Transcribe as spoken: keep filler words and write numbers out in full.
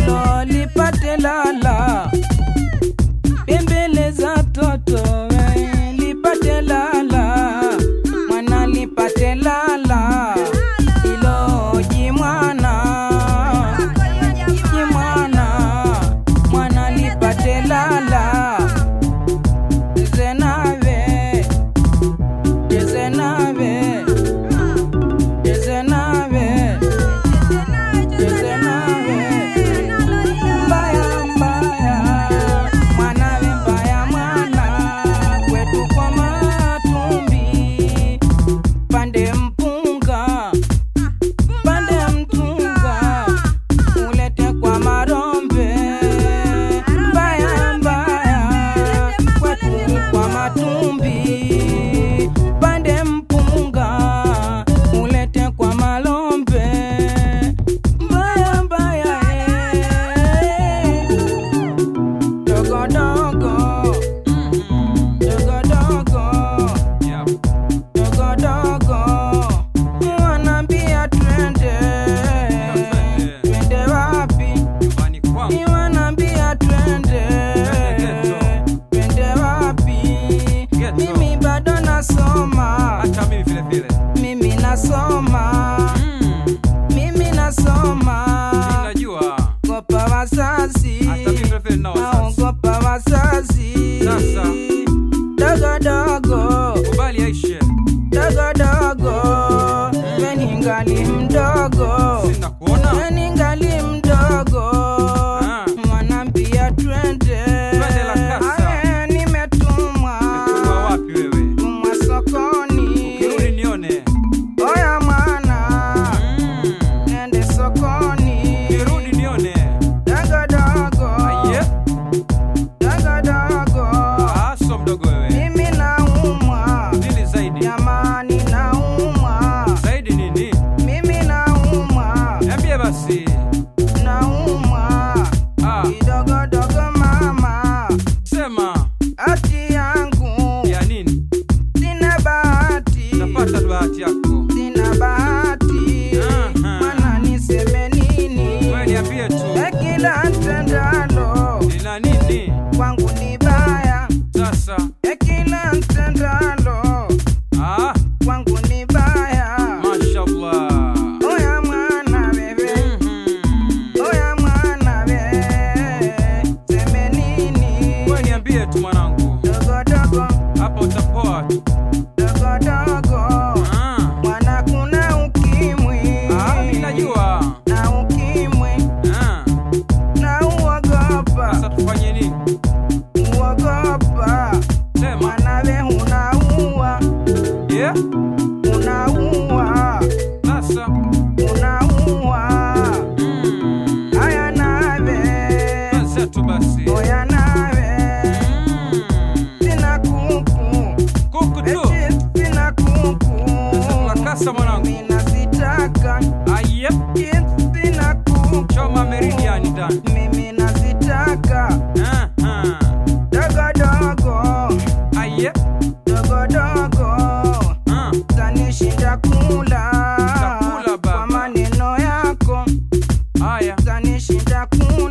ilo lipate lala, bembeleza toto we lipate lala, mwana lipate lala, ilo jimwana, jimwana, mwana lipate lala, zenawe, zenawe, zenawe, zenawe, mbaya mbaya, mwana we mbaya mwana, kwetu kwa matumbi, pande mpunga, pande mtunga, ulete kwa marombe, mbaya mbaya, kwetu kwa matumbi, pande mpunga, ulete kwa malombe, mbaya mbaya, eh. Dogo dogo, dogo dogo, dogo dogo, wanambia twende, twende wapi? Wanambia twende, twende wapi? Mimi bado nasoma, Hata mimi vile vile. mimi nasoma, mimi nasoma, Najua. gopa wazazi, Hata mimi vile vile nao wazazi. naogopa wazazi, Sasa. dogo dogo, Kubali Aisha. dogo dogo, weni ngali mdogo, Sina kuona. weni ngali mdogo, Ah. wanambia twende, Twende la kasa. Aye, nimetumwa, Kwa wapi wewe? tumwa sokoni, Kirudi nione. oya mwana, Mm. nende sokoni, Kirudi nione. dogo dogo, Aye. dogo dogo, Ah, so mdogo wewe. mimi naumwa, Nini zaidi? jamani naumwa, Zaidi nini? mimi naumwa, Niambie basi. naumwa, Ah, kidogo dogo mama, sema. ati yangu, Ya nini? sina bahati, Napata bahati yako. sina bahati, Aha. mana niseme nini, Wewe niambie tu. ekila ntendalo, Nina nini? kwangu ni baya, Sasa. ekila ntendalo, Ah, kwangu ni baya, mashallah. oya mwana bebe, Mhm. oya mwana bebe, seme nini, Wewe niambie tu mwanangu. dogo dogo, Hapa utapoa tu. dogo dogo, Ah. mwana kuna ukimwi, Ah, mimi najua. na ukimwi, Ah. na uogopa, Sasa tufanye nini? uogopa, Sema. mwana we unaua, Yeah? unaua, Sasa. unaua, Mm. aya nawe, Sasa tu basi. oya nawe, Mm. sina kuku, Kuku tu. eti sina kuku, Tunakasa mwanangu. mina sitaka, Aye. eti sina kuku, Choma meridiani ndani. mimi nazitaka, Ah, ah. dogo dogo, Aye. dogo dogo, Ah. tanishinda kula, Nitakula baba. kwa maneno yako, Haya. tanishinda kula.